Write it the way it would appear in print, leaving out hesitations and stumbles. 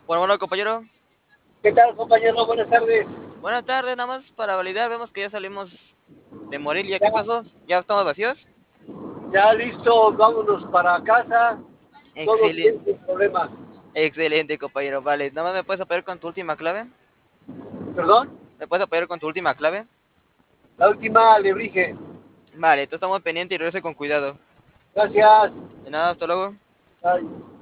Bueno, compañero. ¿Qué tal, compañero? Buenas tardes. Buenas tardes, nada más para validar, vemos que ya salimos de Morelia. ¿Qué Ya, pasó? ¿Ya estamos vacíos? ya listo, vámonos para casa. Todo bien, Excelente, sin problemas. excelente, compañero. Vale, nada más me puedes apoyar con tu última clave. ¿Perdón? ¿Me puedes apoyar con tu última clave? La última alebrije. Vale, entonces estamos pendientes y regrese con cuidado. Gracias. De nada, hasta luego. Bye.